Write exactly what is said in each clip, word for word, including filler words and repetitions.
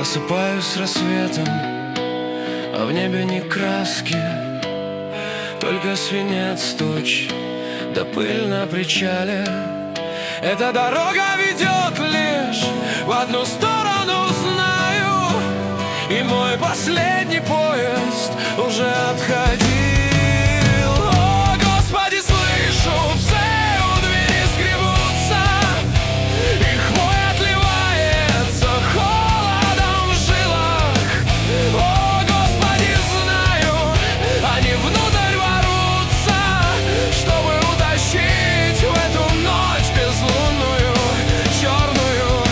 Просыпаюсь с рассветом, а в небе ни краски, только свинец туч, да пыль на причале. Эта дорога ведет лишь в одну сторону, знаю, и мой последний поезд уже отходил. О, Господи, слышу, псы у двери скребутся, их вой отливается холодом в жилах. О, Господи, знаю, они внутрь ворвутся, чтобы утащить в эту ночь безлунную, черную,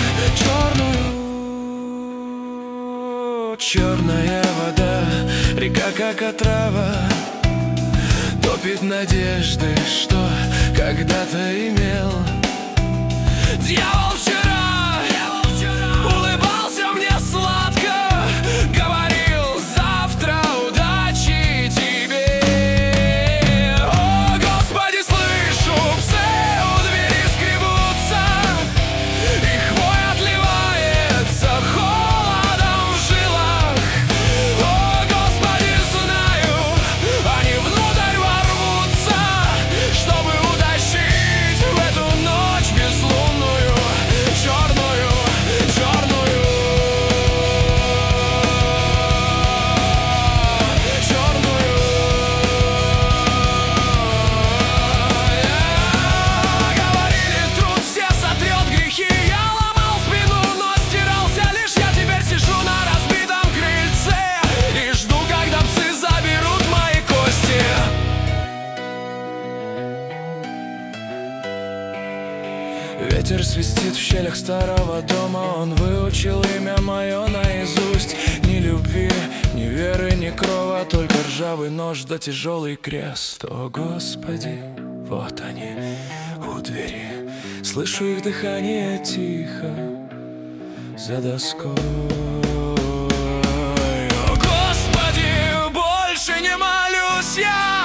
черную. Черная вода, река как отрава, топит надежды, что когда-то имел. Дьявол вчера, дьявол вчера улыбался мне сладко, говорил: завтра удачи тебе. О, Господи, слышу, псы у двери скребутся, их вой отливается холодом в жилах. О, Господи, знаю, они внутрь ворвутся, чтобы утащить в эту ночь безлунную, черную, черную, черную. Говорили, труд все сотрет грехи. Я ломал спину, но стирался лишь я. Теперь сижу на разбитом крыльце и жду, когда псы заберут мои кости. Ветер свистит в щелях старого дома, он выучил имя мое наизусть. Ни любви, ни веры, ни крова, только ржавый нож да тяжелый крест. О, Господи, вот они у двери, слышу их дыхание тихо за доской. О, Господи, больше не молюсь я.